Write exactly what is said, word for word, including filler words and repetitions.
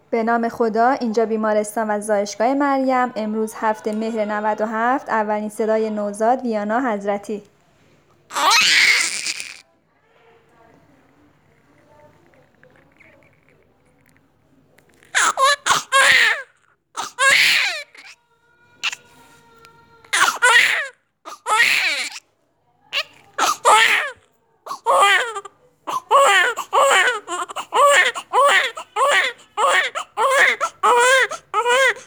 به نام خدا. اینجا بیمارستان و زایشگاه مریم. امروز هفت مهر نود و هفت. اولین صدای نوزاد ویانا حضرتی.